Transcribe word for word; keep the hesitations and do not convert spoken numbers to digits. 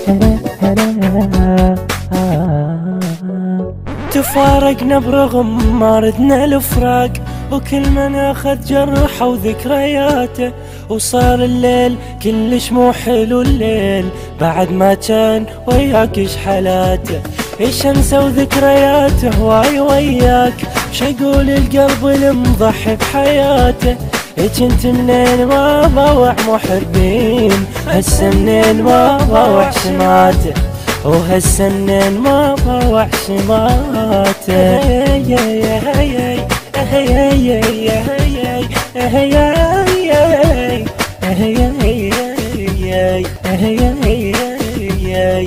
تفارقنا برغم ما ردنا الفراق، وكل من اخذ جرحه وذكرياته، وصار الليل كلش مو حلو الليل بعد ما كان وياك ايش حالاته. ايش انسى وذكرياته هواي وياك، وش اقول القلب المضحي بحياته. ايش انت منين ما ضوع محبين، هسه منين ما ضوع سماته، وهسه منين ما ضوع سماته. Hey, hey, hey, hey, hey, hey, hey, hey, hey, hey, hey, hey, hey, hey, hey, hey, hey, hey, hey, hey,